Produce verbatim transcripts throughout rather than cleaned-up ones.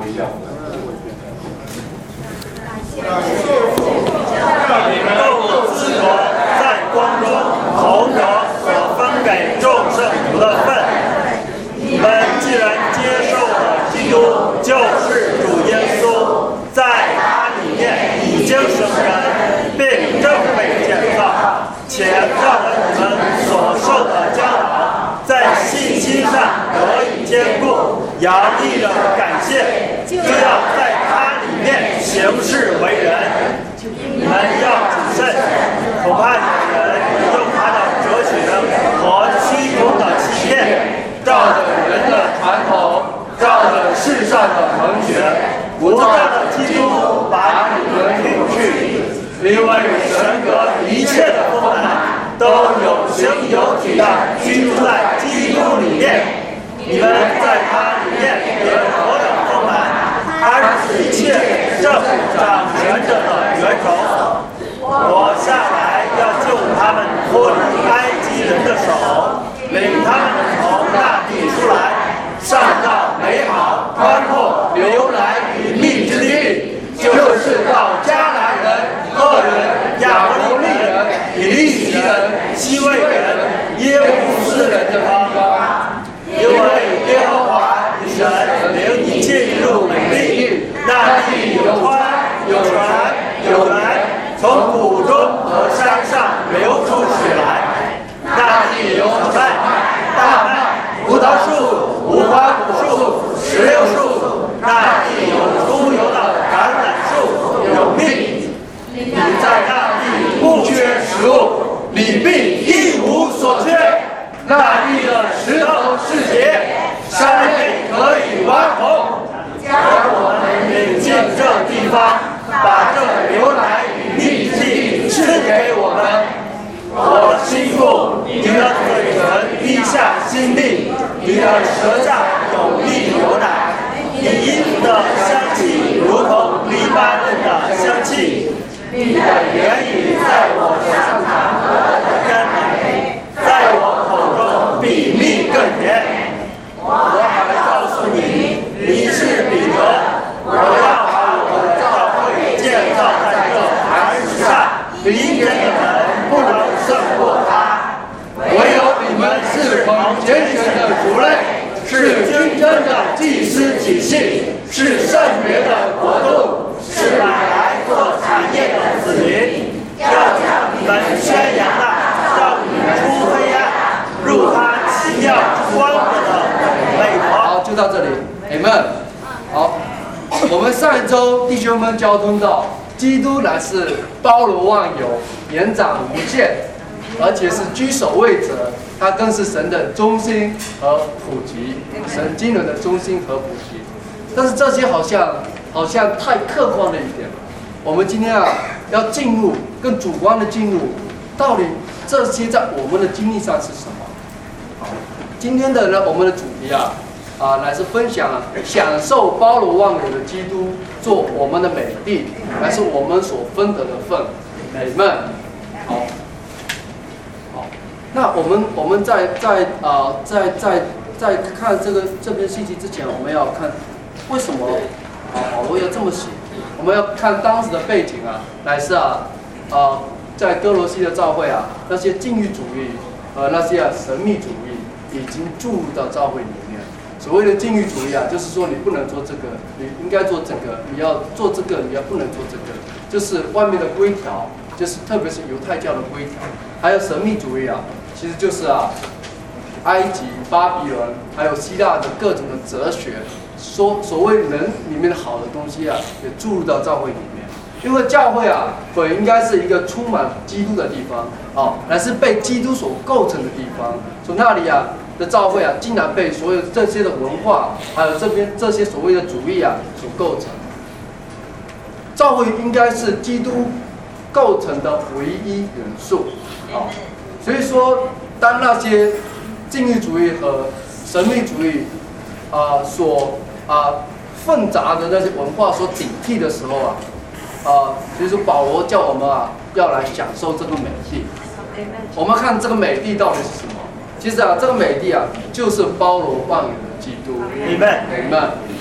效。 让你们够自由，在光中同得所分给众圣徒的份。你们既然接受了基督，就是主耶稣，在他里面已经生根，并正被建造，且照着你们所受的教导，在信心上得以坚固，洋溢着感谢，就要在他里面行事为人。你们要谨慎，恐怕有人用他的哲学和虚空的欺骗，照着人的传统，照着世上的蒙学，不照着基督把你们领去。因为神和一切的丰满都有形有体的居住在基督里面，你们在他里面也何等丰满，他是一切正掌权者的元首。我下来要救他们脱离埃及人的手，领他们从那地出来，上到美好宽阔流奶与蜜之地，就是到迦南人、赫人、亚伯利人、以利洗人、希未人、耶布斯人的地方。因为耶和华你神领你进入美地，那地有川有泉有源，从谷中和山上流出水来。那地有小麦、大麦、葡萄树、无花果树、石榴树。那地有出油的橄榄树，有蜜。你在那地不缺食物，你必一无所缺。那地的石头是铁，山内可以挖孔。将我们领进这地方，把这牛奶与蜜之地赐给我们。我心腹，你的嘴唇滴下心力，你的舌上有蜜牛奶，你衣服的香气如同黎巴嫩的香气。你的言语在我上膛和甘美，在我口中比蜜更甜。我还告诉你，你是彼得，我要把我的教会建造在这磐石上，敌人的门不能胜过他。唯有你们是蒙拣选的族类，是君尊的祭司体系，是圣别的国度，是买来做产业的子民。要将你们宣扬那让你们出黑暗，入他奇妙光的美国。 好，就到这里 ，Amen。好，我们上一周弟兄们交通到，基督乃是包罗万有、延展无限，而且是居首位者，他更是神的中心和普及，神经纶的中心和普及。但是这些好像好像太客观了一点了。我们今天啊，要进入更主观的进入，到底这些在我们的经历上是什么？好，今天的呢，我们的主题啊，啊，乃是分享啊，享受包罗万有的基督做我们的美地，乃是我们所分得的份。美们，好，好，那我们我们在在啊，在在在看这个这篇信息之前，我们要看为什么啊保罗要这么写。我们要看当时的背景啊，乃是啊，啊，在哥罗西的教会啊，那些禁欲主义和那些啊神秘主义已经注入到教会里面。所谓的禁欲主义啊，就是说你不能做这个，你应该做这个，你要做这个，你要不能做这个，就是外面的规条，就是特别是犹太教的规条。还有神秘主义啊，其实就是啊，埃及、巴比伦还有希腊的各种的哲学。说所谓人里面的好的东西啊，也注入到教会里面。因为教会啊，本应该是一个充满基督的地方，哦，乃是被基督所构成的地方。从那里啊的教会啊，竟然被所有这些的文化，还有这边这些所谓的主义啊所构成。教会应该是基督构成的唯一元素，哦，所以说，当那些禁欲主义和神秘主义啊、呃、所啊，混杂的那些文化所顶替的时候啊，啊，所以说保罗叫我们啊，要来享受这个美地。我们看这个美地到底是什么？其实啊，这个美地啊，就是包罗万有的基督。 你们， 你们，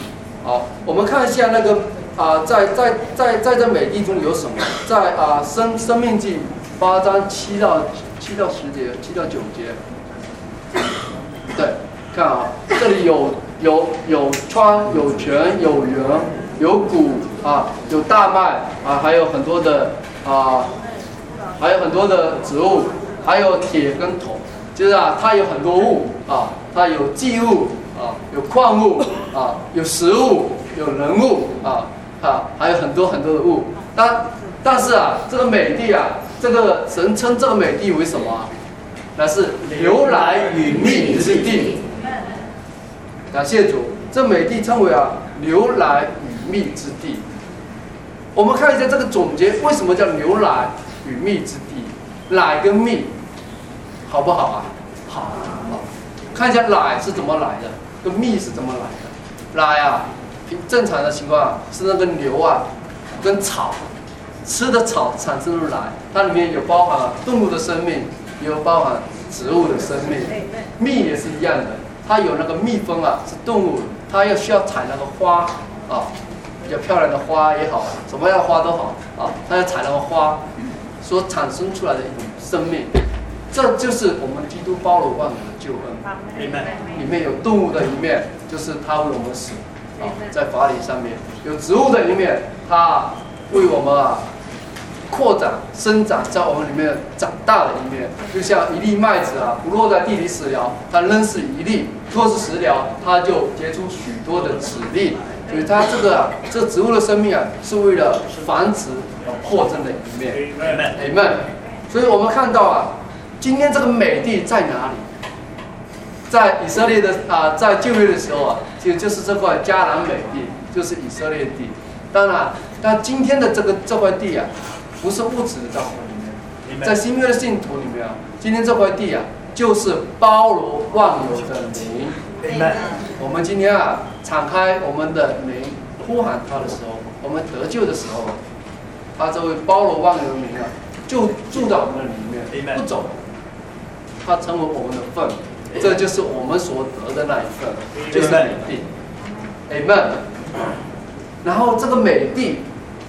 好，我们看一下那个啊、呃，在在在在这美地中有什么？在啊、呃、生生命记八章七到七到十节，七到九节。对，看啊，这里有有有川，有泉，有源，有谷啊，有大麦啊，还有很多的啊，还有很多的植物，还有铁跟铜。就是啊，它有很多物啊，它有祭物啊，有矿物啊，有食物，有人物啊啊，还有很多很多的物。但但是啊，这个美地啊，这个神称这个美地为什么啊？那是流奶与蜜之地。感谢主，这美地称为啊流奶与蜜之地。我们看一下这个总结，为什么叫流奶与蜜之地？奶跟蜜。好不好啊？好，好，看一下奶是怎么来的，跟蜜是怎么来的。奶啊，正常的情况啊，是那个牛啊，跟草吃的草产生的奶，它里面有包含动物的生命，也有包含植物的生命。蜜也是一样的，它有那个蜜蜂啊，是动物，它要需要采那个花啊，比较漂亮的花也好，什么样的花都好啊，它要采那个花，所产生出来的一种生命。这就是我们基督包罗万有的救恩，里面有动物的一面，就是他为我们死啊，在法理上面；有植物的一面，他为我们啊扩展、生长，在我们里面长大的一面。就像一粒麦子啊，不落在地里死了，它仍是一粒；若是死了，它就结出许多的子粒。所以它这个啊，这植物的生命啊，是为了繁殖而扩增的一面。Amen。所以我们看到啊。今天这个美地在哪里？在以色列的啊，在旧约的时候啊，其实就是这块迦南美地，就是以色列地。当然，但今天的这个这块地啊，不是物质的在我们里面，在新约的信徒里面啊，今天这块地啊，就是包罗万有的灵。我们今天啊，敞开我们的灵，呼喊他的时候，我们得救的时候，他这位包罗万有的灵啊，就住在我们的里面，不走。它成为我们的份，这就是我们所得的那一份，就是美地。Amen。然后这个美地，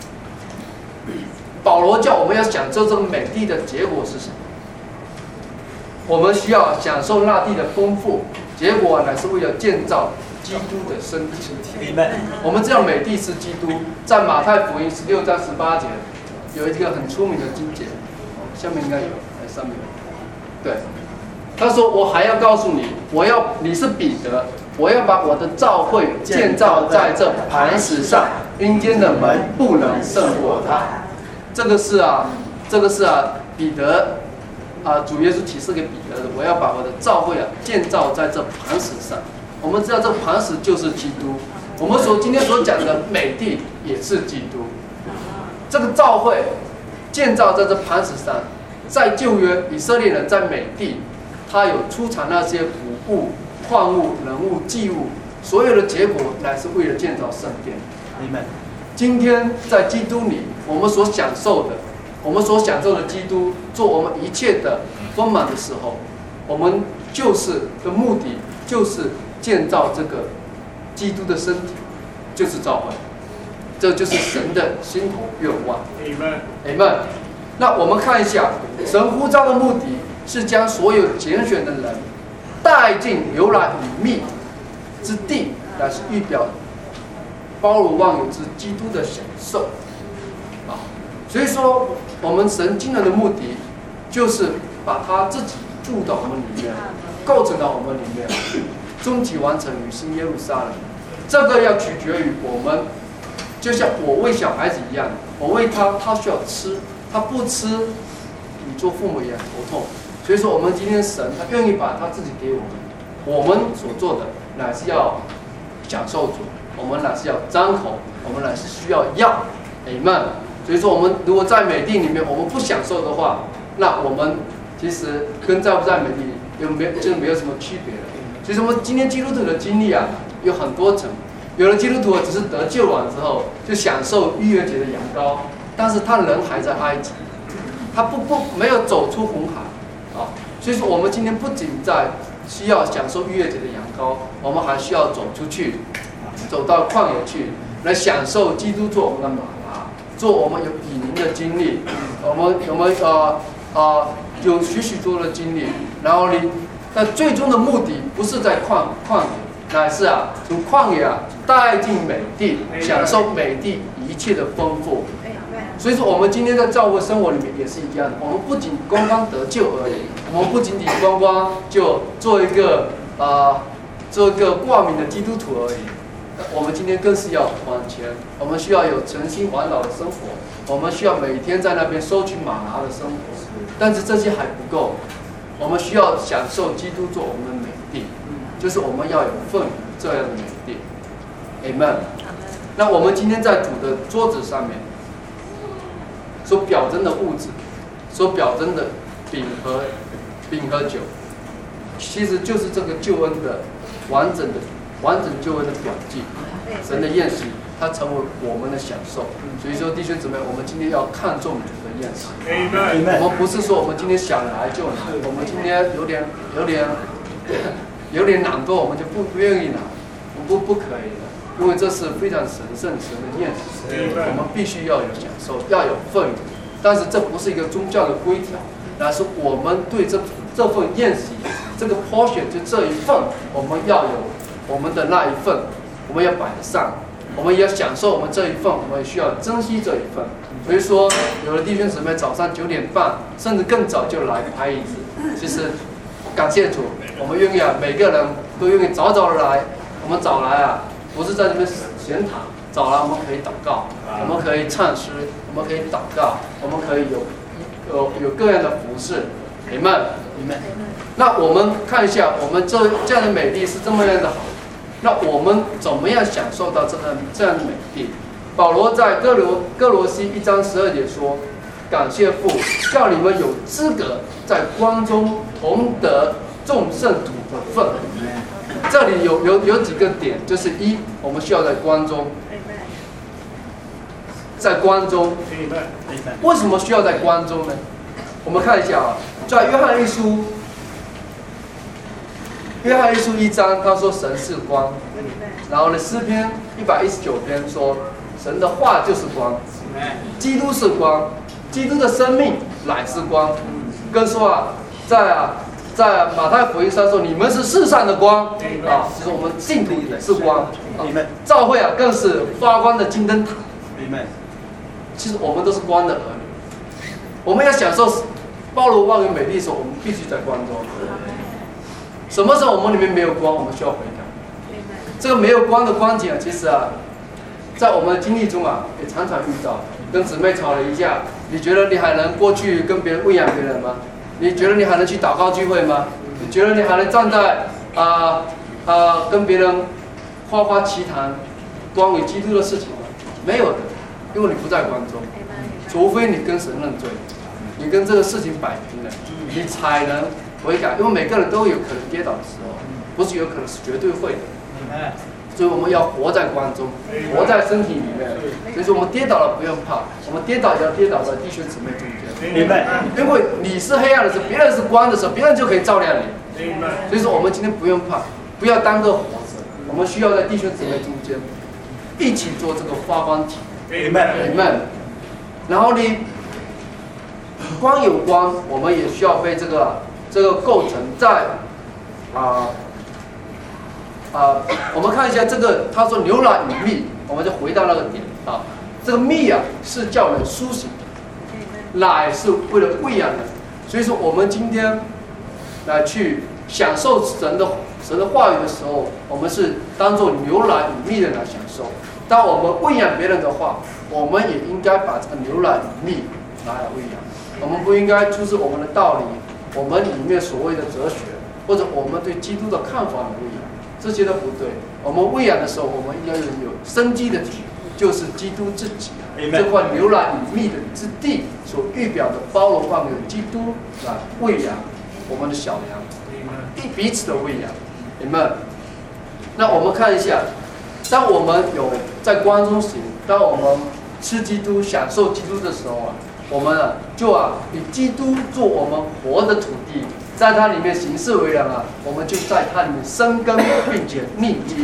保罗叫我们要享受这个美地的结果是什么？我们需要享受那地的丰富，结果乃是为了建造基督的身体。我们知道美地是基督，在马太福音十六章十八节有一个很出名的经节，下面应该有，在上面。对。他说：“我还要告诉你，我要你是彼得，我要把我的教会建造在这磐石上，阴间的门不能胜过它。”这个是啊，这个是啊，彼得啊，主耶稣启示给彼得的。我要把我的教会啊建造在这磐石上。我们知道这磐石就是基督，我们所今天所讲的美地也是基督。这个教会建造在这磐石上，在旧约以色列人在美地。他有出产那些谷物、矿物、人物、祭物，所有的结果乃是为了建造圣殿。今天在基督里，我们所享受的，我们所享受的基督做我们一切的丰满的时候，我们就是的目的就是建造这个基督的身体，就是教会，这就是神的心头愿望。Amen。那我们看一下神呼召的目的。是将所有拣选的人带进流奶与蜜之地，乃是预表包罗万有之基督的享受啊。所以说，我们神经人的目的，就是把他自己住到我们里面，构成到我们里面，终极完成与新耶路撒冷。这个要取决于我们，就像我喂小孩子一样，我喂他，他需要吃，他不吃，你做父母也很头痛。所以说，我们今天神他愿意把他自己给我们，我们所做的乃是要享受主，我们乃是要张口，我们乃是需要要 ，Amen。所以说，我们如果在美地里面我们不享受的话，那我们其实跟在不在美地有没有就没有什么区别了。所以说，我们今天基督徒的经历啊有很多层，有的基督徒只是得救完之后就享受逾越节的羊羔，但是他人还在埃及，他不不没有走出红海。啊，所以说我们今天不仅在需要享受逾越节的羊羔，我们还需要走出去， 走到旷野去，来享受基督做我们的马拿，做我们有比邻的经历，我们我们呃呃有许许多多的经历，然后呢，但最终的目的不是在旷旷野，乃是啊从旷野啊带进美地，享受美地一切的丰富。所以说，我们今天在教会生活里面也是一样的。我们不仅光光得救而已，我们不仅仅光光就做一个啊、呃，做一个挂名的基督徒而已。我们今天更是要往前，我们需要有诚心环绕的生活，我们需要每天在那边收取玛拿的生活。但是这些还不够，我们需要享受基督做我们的美地，就是我们要有份这样的美地。Amen。那我们今天在主的桌子上面。所表征的物质，所表征的饼和饼和酒，其实就是这个救恩的完整的完整救恩的表记。神的宴席，它成为我们的享受。所以说，弟兄姊妹，我们今天要看重主的宴席。我们不是说我们今天想来就来，我们今天有点有点有点难过，我们就不不愿意来，我们不不可以的。因为这是非常神圣神的宴席，我们必须要有享受，要有份。但是这不是一个宗教的规条，而是我们对这这份宴席，这个 portion 就这一份，我们要有我们的那一份，我们要摆上，我们也要享受我们这一份，我们也需要珍惜这一份。所以说，有的弟兄姊妹早上九点半，甚至更早就来排椅子。其实，感谢主，我们愿意啊，每个人都愿意早早的来，我们早来啊。不是在这边闲谈，早来我们可以祷告，我们可以唱诗，我们可以祷告，我们可以有有有各样的服饰，你们，你们。那我们看一下，我们这这样的美丽是这么样的好，那我们怎么样享受到这样这样的美丽？保罗在哥罗哥罗西一章十二节说：“感谢父，叫你们有资格在光中同得众圣徒的份。”这里有有有几个点，就是一，我们需要在光中，在光中，为什么需要在光中呢？我们看一下啊，在约翰一书，约翰一书一章，他说神是光，然后呢，诗篇一百一十九篇说神的话就是光，基督是光，基督的生命乃是光，跟说啊，在啊。在马太福音上说，你们是世上的光啊，其实我们信徒也是光，啊、教会啊更是发光的金灯塔。其实我们都是光的儿女，我们要享受包罗万有美丽的时候，我们必须在光中。什么时候我们里面没有光，我们需要悔改。这个没有光的光景啊，其实啊，在我们的经历中啊，也常常遇到。跟姊妹吵了一架，你觉得你还能过去跟别人喂养别人吗？你觉得你还能去祷告聚会吗？你觉得你还能站在啊啊、呃呃、跟别人夸夸其谈关于基督的事情吗？没有的，因为你不在光中。除非你跟神认罪，你跟这个事情摆平了，你才能悔改。因为每个人都有可能跌倒的时候，不是有可能，是绝对会的。所以我们要活在光中，活在身体里面。所以说我们跌倒了不用怕，我们跌倒也要跌倒在弟兄姊妹中间。 明白。 因为你是黑暗的时候，别人是光的时候，别人就可以照亮你。明白。所以说我们今天不用怕，不要单个活着，我们需要在弟兄姊妹中间一起做这个发光体。 明白。 明白。然后呢，光有光，我们也需要被这个这个构成在啊。啊、呃，我们看一下这个，他说牛奶与蜜，我们就回到那个点啊。这个蜜啊是叫人苏醒的，奶是为了喂养人，所以说我们今天来去享受神的神的话语的时候，我们是当做牛奶与蜜的来享受。当我们喂养别人的话，我们也应该把这个牛奶与蜜拿来喂养。我们不应该就是我们的道理，我们里面所谓的哲学，或者我们对基督的看法的喂养。这些都不对。我们喂养的时候，我们应该有生机的体，就是基督自己。这块牛奶与蜜的之地所预表的包罗万有基督来喂养我们的小羊，彼彼此的喂养。你们，那我们看一下，当我们有在光中行，当我们吃基督、享受基督的时候啊，我们啊就啊以基督做我们活的土地。在它里面行事为人啊，我们就在它里面生根，并且立基。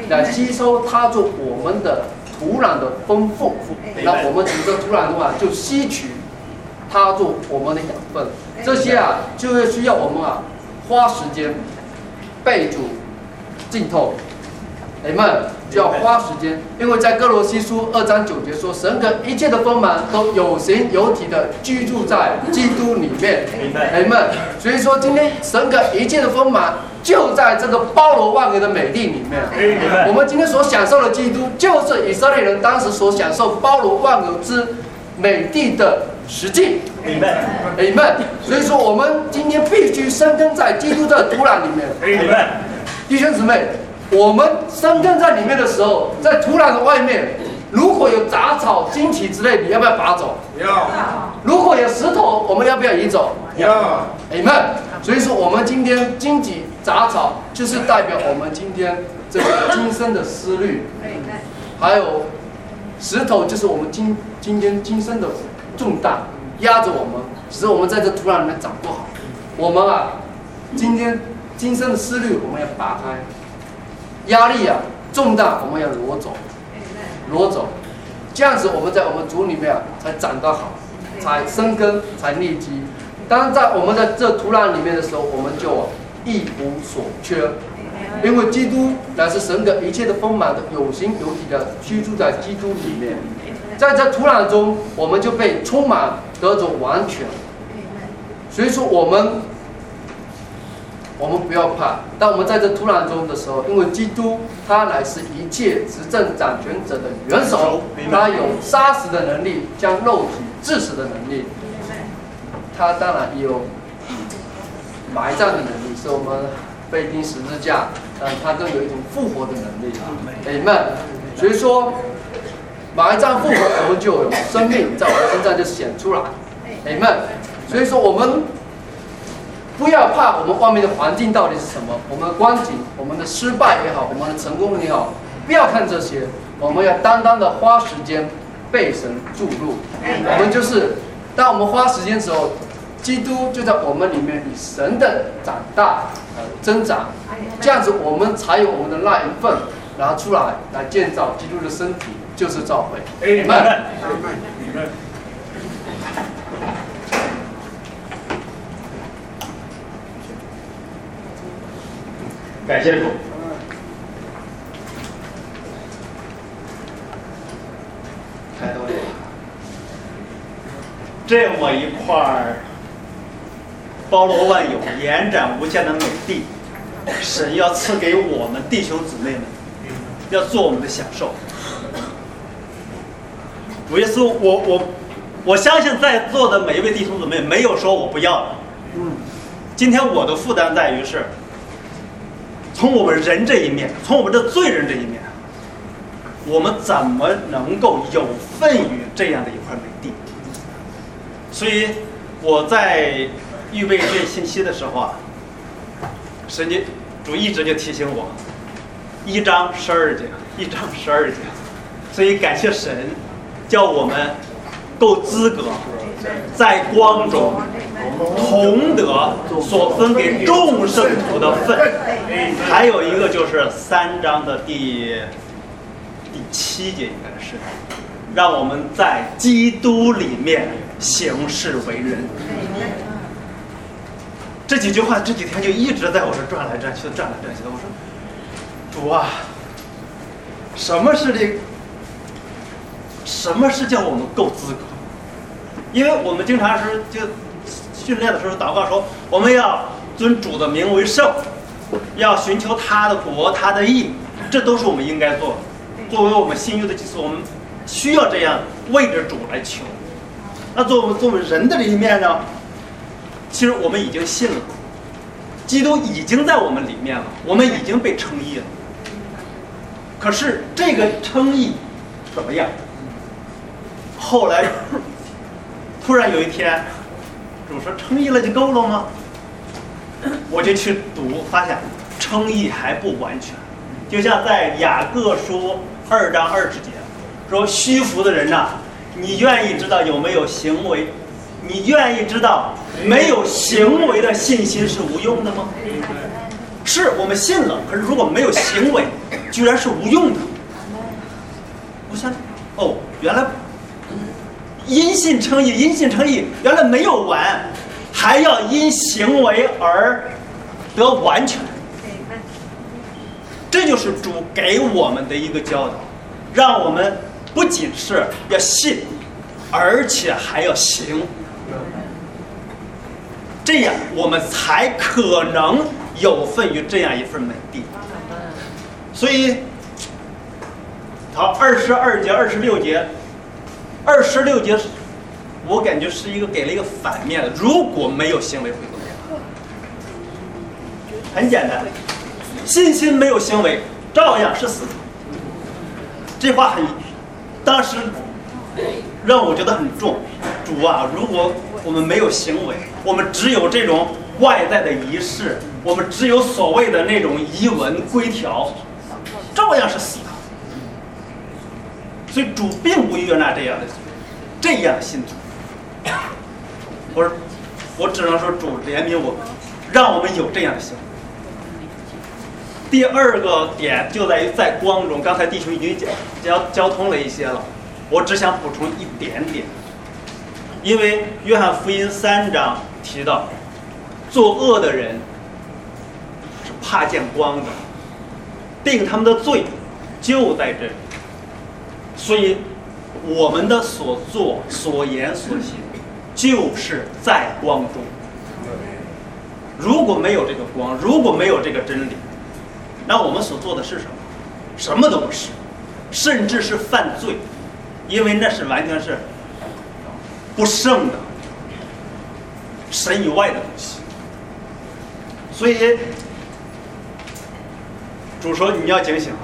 来吸收它做我们的土壤的丰富，那我们从这土壤中啊就吸取它做我们的养分，这些啊就会需要我们啊花时间备注浸透。你们就要花时间，因为在哥罗西书二章九节说，神跟一切的丰满都有形有体的居住在基督里面。你们，所以说今天神跟一切的丰满就在这个包罗万有的美丽里面。我们今天所享受的基督，就是以色列人当时所享受包罗万有之美地的实际。Amen。所以说我们今天必须生根在基督的土壤里面。 Amen。 弟兄姊妹。我们生根在里面的时候，在土壤的外面，如果有杂草、荆棘之类，你要不要拔走？ 要。 如果有石头，我们要不要移走？ 要。 Amen。所以说，我们今天荆棘、杂草，就是代表我们今天这个今生的思虑，还有石头，就是我们今今天今生的重担压着我们，使我们在这土壤里面长不好。我们啊，今天今生的思虑，我们要拔开。压力啊，重大，我们要挪走，挪走，这样子我们在我们主里面啊才长得好，才生根，才立基。当在我们在这土壤里面的时候，我们就一无所缺，因为基督乃是神的一切的丰满的有形有体的居住在基督里面，在这土壤中，我们就被充满得着完全。所以说我们。我们不要怕，当我们在这土壤中的时候，因为基督他乃是一切执政掌权者的元首，他有杀死的能力，将肉体致死的能力，他当然也有埋葬的能力，是我们被钉十字架，但他更有一种复活的能力。Amen。所以说，埋葬复活，我们就有生命在我们身上就显出来。Amen。所以说我们。不要怕我们外面的环境到底是什么，我们的光景，我们的失败也好，我们的成功也好，不要看这些，我们要单单的花时间被神注入。我们就是，当我们花时间的时候，基督就在我们里面以神的长大呃增长，这样子我们才有我们的那一份拿出来来建造基督的身体，就是教会。Amen。 感谢主。 太多了。 这么一块儿包罗万有、延展无限的美地，神要赐给我们弟兄姊妹们，要做我们的享受。主耶稣，我我我相信在座的每一位弟兄姊妹没有说我不要了。 嗯。 今天我的负担在于是。从我们人这一面，从我们的罪人这一面，我们怎么能够有份于这样的一块美地？所以我在预备这信息的时候啊，神就主一直就提醒我，一章十二节，一章十二节，所以感谢神，叫我们够资格在光中同得所分给众圣徒的份。还有一个就是三章的第第七节，应该是让我们在基督里面行事为人。这几句话这几天就一直在我这转来转去的，转来转去的。我说，主啊，什么是这？什么是叫我们够资格？因为我们经常是就训练的时候祷告说，我们要尊主的名为圣，要寻求他的国、他的义，这都是我们应该做的。作为我们信约的祭司，我们需要这样为着主来求。那作为作为人的这一面呢，其实我们已经信了，基督已经在我们里面了，我们已经被称义了。可是这个称义怎么样？后来突然有一天，主说称义了就够了吗？我就去读，发现称义还不完全。就像在雅各书二章二十节说，虚服的人呐、啊，你愿意知道有没有行为？你愿意知道没有行为的信心是无用的吗？是我们信了，可是如果没有行为， 居然是无用的。我想，哦，原来因信称义，因信称义，原来没有完，还要因行为而得完全。这就是主给我们的一个教导，让我们不仅是要信，而且还要行，这样我们才可能有份于这样一份美地。所以好，二十二节、二十六节，二十六节，我感觉是一个给了一个反面的。如果没有行为会怎么样？很简单，信心没有行为，照样是死。这话很，当时让我觉得很重。主啊，如果我们没有行为，我们只有这种外在的仪式，我们只有所谓的那种仪文规条，照样是死的。所以主并不悦纳这样的这样的信徒。我说，我只能说主怜悯我们，让我们有这样的行为。第二个点就在于在光中，刚才弟兄已经交交通了一些了，我只想补充一点点。因为约翰福音三章提到，作恶的人是怕见光的，定他们的罪就在这里。所以我们的所作所言所行就是在光中。如果没有这个光，如果没有这个真理，那我们所做的是什么？什么都不是，甚至是犯罪，因为那是完全是不圣的神以外的东西。所以主说你要警醒。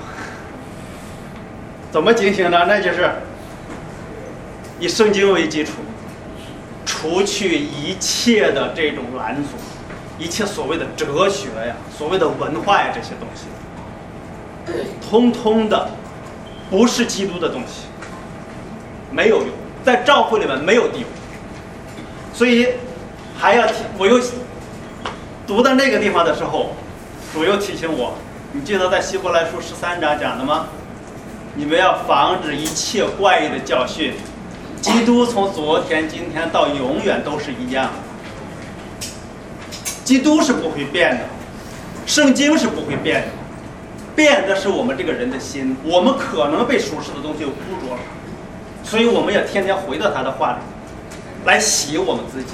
怎么警醒呢？那就是以圣经为基础，除去一切的这种拦阻，一切所谓的哲学呀、所谓的文化呀这些东西，通通的不是基督的东西，没有用，在教会里面没有地位。所以还要提，我又读到那个地方的时候，主又提醒我，你记得在希伯来书十三章讲的吗？你们要防止一切怪异的教训，基督从昨天、今天到永远都是一样的。基督是不会变的，圣经是不会变的，变的是我们这个人的心。我们可能被属世的东西污浊了，所以我们要天天回到他的话里来洗我们自己。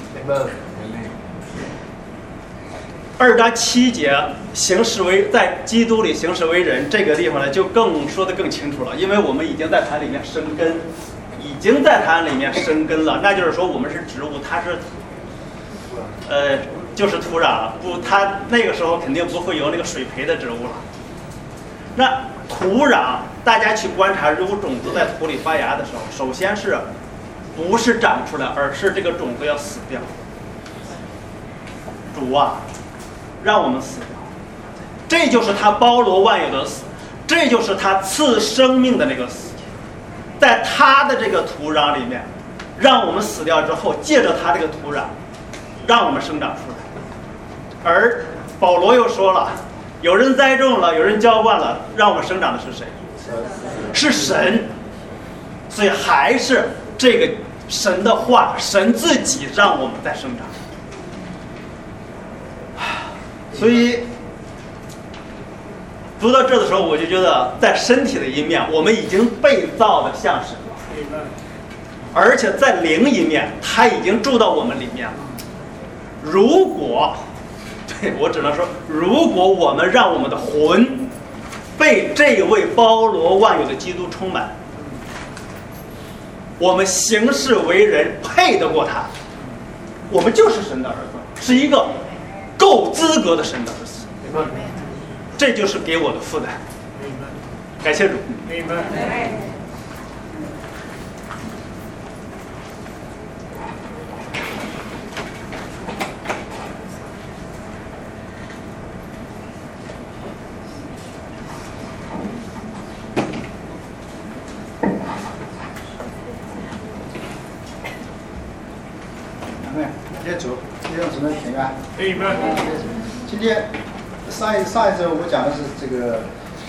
二章七节行事为在基督里行事为人，这个地方呢就更说得更清楚了，因为我们已经在它里面生根，已经在它里面生根了。那就是说我们是植物，它是呃就是土壤，不，它那个时候肯定不会有那个水培的植物了。那土壤大家去观察，如果种子在土里发芽的时候，首先是不是长出来，而是这个种子要死掉。主啊，让我们死掉，这就是他包罗万有的死，这就是他赐生命的那个死，在他的这个土壤里面，让我们死掉之后，借着他这个土壤，让我们生长出来。而保罗又说了，有人栽种了，有人浇灌了，让我们生长的是谁？是神。所以还是这个神的话，神自己让我们在生长。所以读到这的时候，我就觉得在身体的一面，我们已经被造的像神了，而且在灵一面，他已经住到我们里面了。如果对我只能说，如果我们让我们的魂被这位包罗万有的基督充满，我们行事为人配得过他，我们就是神的儿子，是一个够资格的神的儿子。这就是给我的负担。感谢主。 谢谢主，弟兄姊妹平安。今天上一上一周我讲的是这个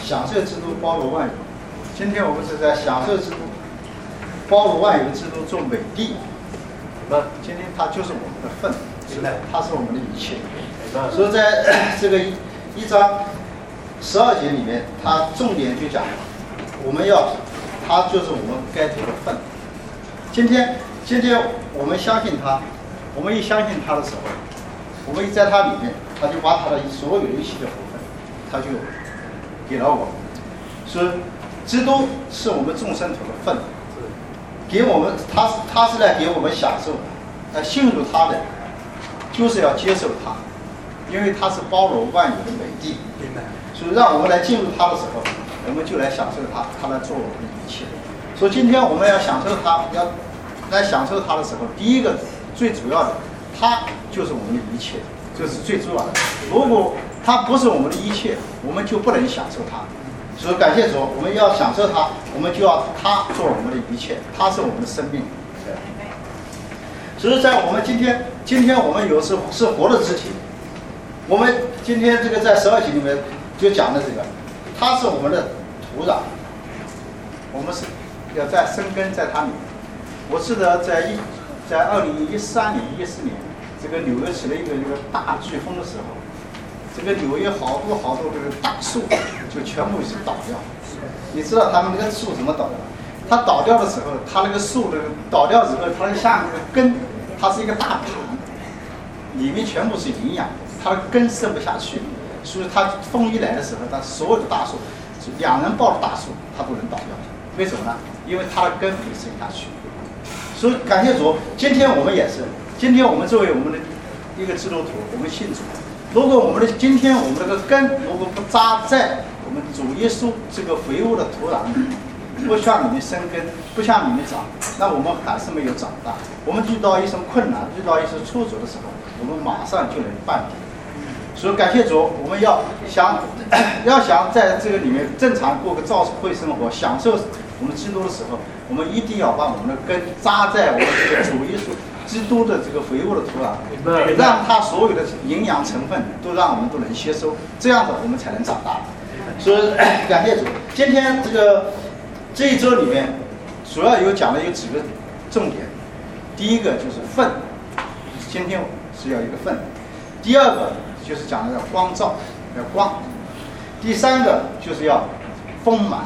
享受基督包罗万有。今天我们是在享受基督包罗万有基督做美的。那今天它就是我们的份，是的，它是我们的一切。所以在这个一章十二节里面，它重点就讲，我们要，它就是我们该做的份。今天，今天我们相信他，我们一相信他的时候，我们一在他里面，他就把他的所有的一切的福分，他就给了我们。所以，基督是我们众生头的份，给我们，他是他是来给我们享受的，来信入他的，就是要接受他，因为他是包罗万有的美的。所以让我们来进入他的时候，我们就来享受他，他来做我们的一切。所以今天我们要享受他，要来享受他的时候，第一个最主要的，他就是我们的一切，这是最重要的。如果他不是我们的一切，我们就不能享受他。所以感谢主，我们要享受他，我们就要他做我们的一切，他是我们的生命。所以在我们今天，今天我们有时是活的肢体。我们今天这个在十二集里面就讲的这个，它是我们的土壤，我们是要在生根在它里面。我记得在一在二零一三年、一四年，这个纽约起了一个一个大飓风的时候，这个纽约好多好多这个大树就全部是倒掉。你知道他们那个树怎么倒掉？它倒掉的时候，它那个树的倒掉之后，它下面那个根，它是一个大盘，里面全部是营养，它的根伸不下去，所以它风一来的时候，它所有的大树，两人抱的大树，它都能倒掉。为什么呢？因为它的根可以伸下去。所以感谢主，今天我们也是，今天我们作为我们的一个基督徒，我们信主。如果我们的今天我们这个根如果不扎在我们主耶稣这个肥沃的土壤里，不向里面生根，不向里面长，那我们还是没有长大。我们遇到一些困难，遇到一些挫折的时候，我们马上就能办理。所以感谢主，我们要想要想在这个里面正常过个教会生活，享受我们基督的时候，我们一定要把我们的根扎在我们这个主耶稣基督的这个肥沃的土壤，让它所有的营养成分都让我们都能吸收，这样子我们才能长大。所以感谢主，今天这个这一周里面主要有讲的有几个重点，第一个就是份，今天是要一个份；第二个就是讲的要光照，要光；第三个就是要丰满。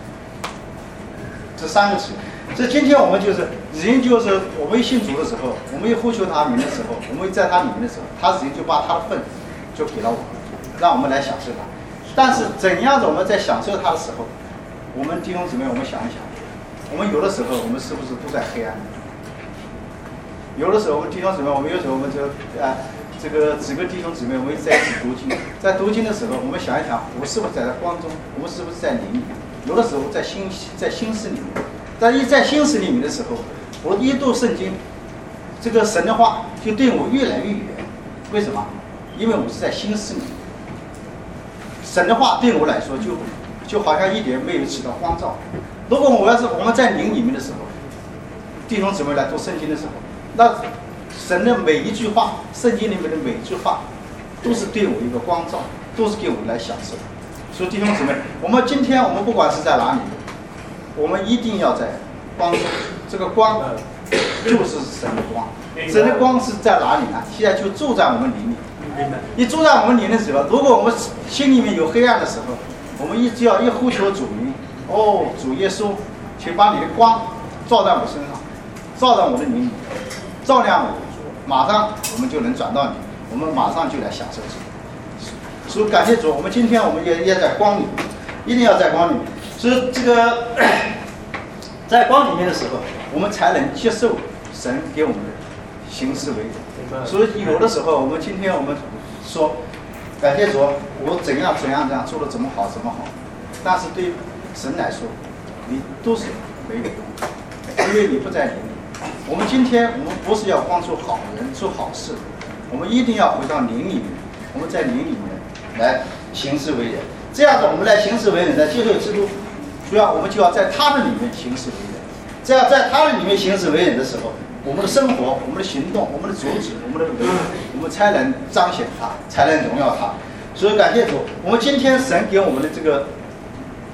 这三个词，这今天我们就是人，就是我们一信主的时候，我们一呼求他名的时候，我们在他里面的时候，他人就把他的份就给了我们，让我们来享受他。但是怎样的我们在享受他的时候，我们弟兄姊妹，我们想一想，我们有的时候我们是不是都在黑暗？有的时候我们弟兄姊妹，我们有时候我们就啊、呃，这个几个弟兄姊妹，我们在一起读经，在读经的时候，我们想一想，我是不是在光中？我们是不是在灵里？有的时候在心在心思里面，但一在心思里面的时候，我一读圣经，这个神的话就对我越来越远。为什么？因为我是在心思里面，神的话对我来说就就好像一点没有起到光照。如果我要是我们在灵里面的时候，弟兄姊妹来读圣经的时候，那神的每一句话，圣经里面的每一句话，都是对我一个光照，都是给我来享受。所以弟兄姊妹，我们今天我们不管是在哪里，我们一定要在光中。这个光就是神的光，神的光是在哪里呢？现在就住在我们里面。一住在我们里面的时候，如果我们心里面有黑暗的时候，我们一只要一呼求主名，哦，主耶稣，请把你的光照在我身上，照在我的灵里，照亮我，马上我们就能转到你，我们马上就来享受主。所以感谢主，我们今天我们也也在光里，一定要在光里面。所以这个在光里面的时候，我们才能接受神给我们的行事为人。所以有的时候，我们今天我们说感谢主，我怎样怎样怎样做的怎么好怎么好，但是对神来说，你都是没有用的，因为你不在灵里。我们今天我们不是要光做好人做好事，我们一定要回到灵里面，我们在灵里面来行事为人，这样子我们来行事为人，在接受基督，主要我们就要在他的里面行事为人。这样在他的里面行事为人的时候，我们的生活、我们的行动、我们的主旨、我们的为人，我们才能彰显他，才能荣耀他。所以感谢主，我们今天神给我们的这个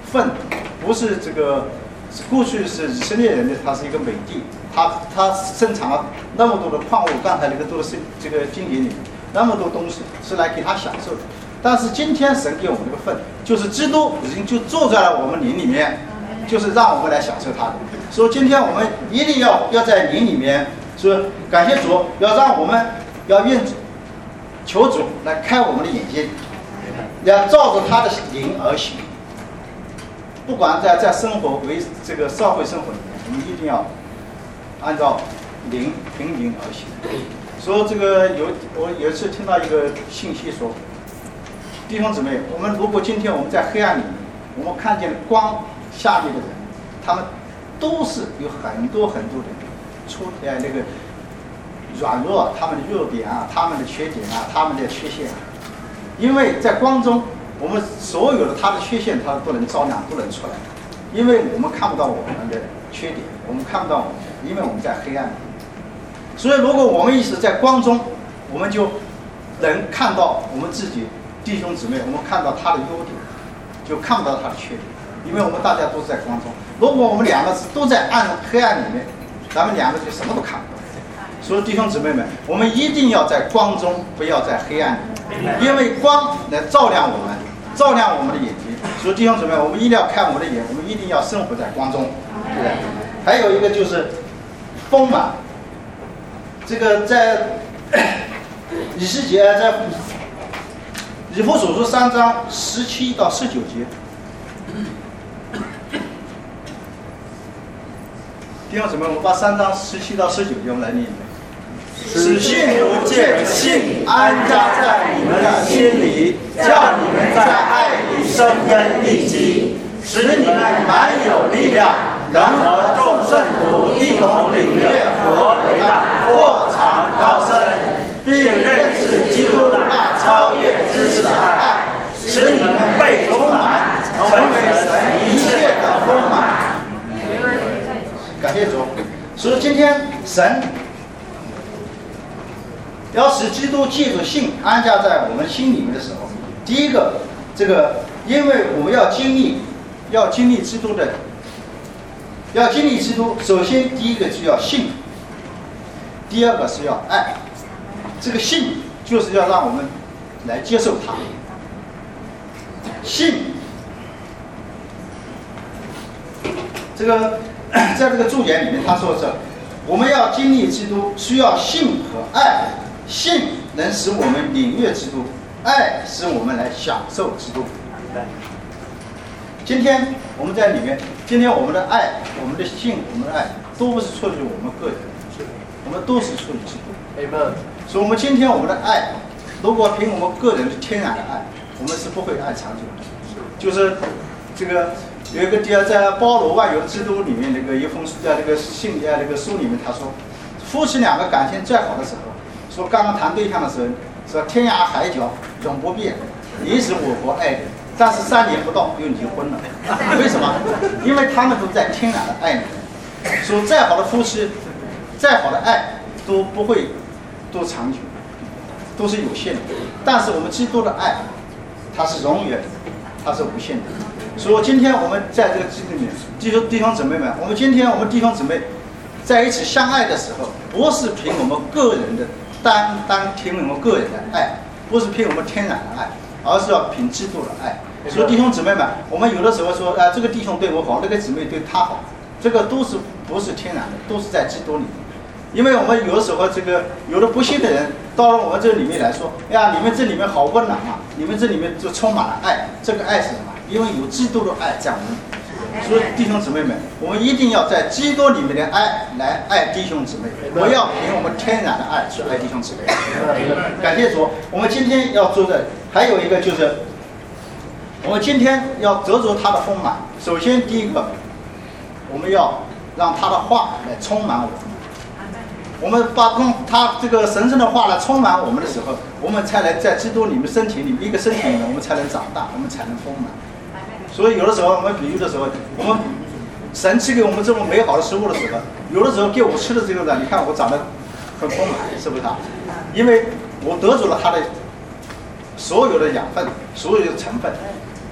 粪不是这个，过去是以色列人的，它是一个美地，它它生产了那么多的矿物，刚才那个都是这个经典里面那么多东西是来给他享受的。但是今天神给我们这个粪，就是基督已经就坐在了我们灵里面，就是让我们来享受它的。所以今天我们一定要要在灵里面，说感谢主，要让我们要愿求主来开我们的眼睛，要照着他的灵而行。不管在在生活为这个社会生活里面，我们一定要按照灵凭灵而行。说这个有我有一次听到一个信息说，弟兄姊妹，我们如果今天我们在黑暗里面，我们看见光下面的人，他们都是有很多很多的出呃那个软弱，他们的弱点啊，他们的缺点啊，他们的缺陷啊，因为在光中，我们所有的他的缺陷，他都能照亮，都能出来，因为我们看不到我们的缺点，我们看不到我们，因为我们在黑暗里。所以，如果我们一直在光中，我们就能看到我们自己弟兄姊妹，我们看到他的优点，就看不到他的缺点，因为我们大家都是在光中。如果我们两个都在暗黑暗里面，咱们两个就什么都看不到。所以弟兄姊妹们，我们一定要在光中，不要在黑暗里，因为光来照亮我们，照亮我们的眼睛。所以弟兄姊妹，我们一定要开我们的眼，我们一定要生活在光中，对不对？还有一个就是丰满，这个在以西结在以弗所书三章十七到十九节。弟兄姊妹，我们把三章十七到十九节我们来念一遍。 使信如借信安家在你们的心里，叫你们在爱里生根立基，使你们满有力量，能和众圣徒一同领略何为那过长高深，并认识基督那超越知识的爱，使你们被充满，成为神一切的丰满。 感谢主。所以今天神要使基督借着信安家在我们心里面的时候，第一个，这个因为我们要经历，要经历基督的，要经历基督，首先第一个是要信，第二个是要爱。这个信就是要让我们来接受他。信，这个在这个注解里面他说是，我们要经历基督，需要信和爱。信能使我们领略基督，爱使我们来享受基督。今天我们在里面，今天我们的爱、我们的信、我们的爱，都不是出于我们个人，我们都是出于基督。 Amen。 所以，我们今天我们的爱，如果凭我们个人的天然的爱，我们是不会爱长久的。就是这个有一个第二，在包罗万有基督里面那个一封在那个信在那个书里面，他说，夫妻两个感情最好的时候。说刚刚谈对象的时候，说天涯海角永不变，你是我国爱人，但是三年不到又离婚了，为什么？因为他们都在天然的爱里。说再好的夫妻，再好的爱都不会都长久，都是有限的。但是我们基督的爱，它是永远，它是无限的。所以今天我们在这个基督里面，弟兄弟兄姊妹们，我们今天我们弟兄姊妹在一起相爱的时候，不是凭我们个人的。单单凭我们个人的爱，不是凭我们天然的爱，而是要凭基督的爱。所以弟兄姊妹们，我们有的时候说，啊，这个弟兄对我好，那个姊妹对他好，这个都是不是天然的，都是在基督里面。因为我们有的时候，这个有的不信的人到了我们这里面来说，哎呀，你们这里面好温暖啊，你们这里面就充满了爱。这个爱是什么？因为有基督的爱在我们里面。所以弟兄姊妹们，我们一定要在基督里面的爱来爱弟兄姊妹，不要凭我们天然的爱去爱弟兄姊妹。感谢主，我们今天要做的还有一个就是，我们今天要得着他的丰满。首先第一个，我们要让他的话来充满我们。我们把用他这个神圣的话来充满我们的时候，我们才能在基督里面身体里面一个身体里面，我们才能长大，我们才能丰满。所以有的时候我们比喻的时候，我们神赐给我们这么美好的食物的时候，有的时候给我吃的这个呢，你看我长得很丰满，是不是啊？因为我得着了它的所有的养分，所有的成分。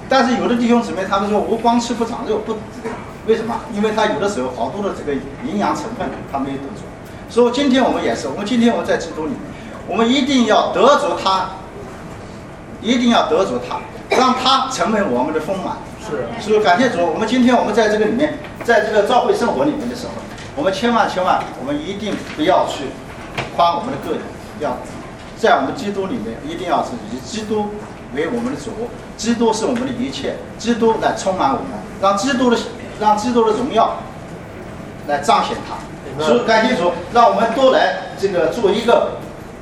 但是有的弟兄姊妹他们说我光吃不长肉，不这个，为什么？因为他有的时候好多的这个营养成分他没有得着。所以今天我们也是，我们今天我们在基督里面，我们一定要得着他，一定要得着他，让他成为我们的丰满。 是。 所以感谢主，我们今天我们在这个里面，在这个教会生活里面的时候，我们千万千万，我们一定不要去夸我们的个人，要在我们基督里面，一定要是以基督为我们的主，基督是我们的一切，基督来充满我们，让基督的让基督的荣耀来彰显他。所以感谢主，让我们都来这个做一个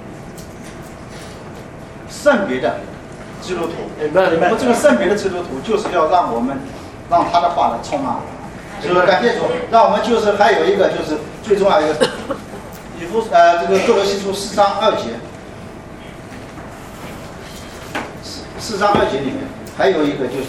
圣别的基督徒。我们这个圣别的基督徒，就是要让我们让他的话来充满我们。所以感谢主，让我们就是还有一个就是最重要一个，以弗呃这个哥罗西书四章二节，四四章二节里面还有一个就是。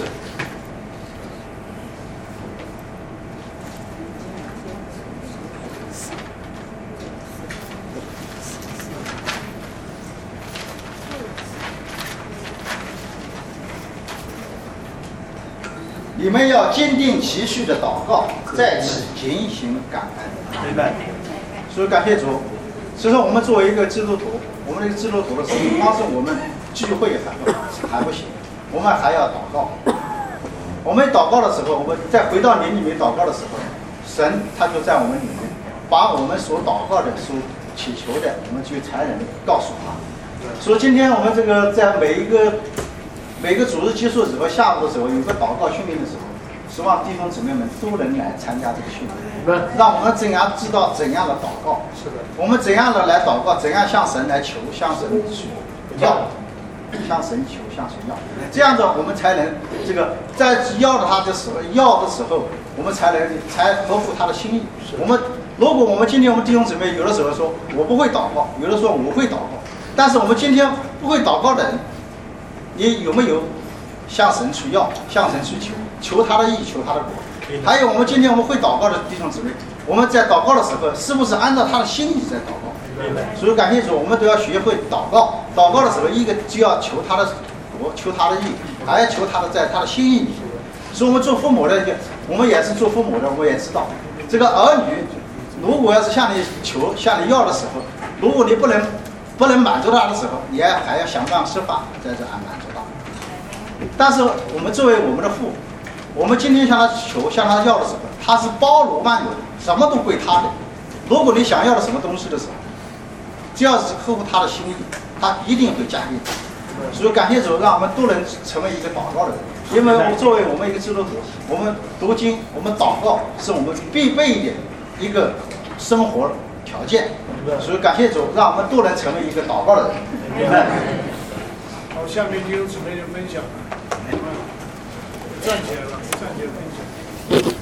你们要坚定其序的祷告，在此警醒感恩。 明白。 所以感谢主。其实我们作为一个基督徒，我们这个基督徒的时候，光是我们聚会还不还不行，我们还要祷告。我们祷告的时候，我们再回到灵里面祷告的时候，神他就在我们里面，把我们所祷告的、所祈求的，我们去才能告诉他。所以今天我们这个在每一个。每个主日结束之后，下午的时候有个祷告训练的时候，希望弟兄姊妹们都能来参加这个训练，让我们怎样知道怎样的祷告， 是的， 我们怎样的来祷告，怎样向神来求，向神去要，向神求，向神要，这样子我们才能这个在要的他的时候，要的时候，我们才能才合乎他的心意。我们如果我们今天我们弟兄姊妹有的时候说我不会祷告，有的说我会祷告，但是我们今天不会祷告的人。你有没有向神去要，向神去求，求他的意，求他的果？还有我们今天我们会祷告的弟兄姊妹，我们在祷告的时候，是不是按照他的心意在祷告？所以感谢主，我们都要学会祷告。祷告的时候，一个就要求他的果，求他的意，还要求他的在他的心意里。所以我们做父母的，我们也是做父母的，我们也知道，这个儿女如果要是向你求、向你要的时候，如果你不能不能满足他的时候，你还要想办法设法在这安满足他。但是我们作为我们的父，我们今天向他求、向他要的时候，他是包罗万有的，什么都归他的。如果你想要的什么东西的时候，只要是合乎他的心意，他一定会加给你。所以感谢主，让我们都能成为一个祷告的人。因为我们作为我们一个基督徒，我们读经、我们祷告是我们必备的一个生活条件。所以感谢主，让我们都能成为一个祷告的人。 好，下面弟兄姊妹就分享了，站起来了，站起来分享。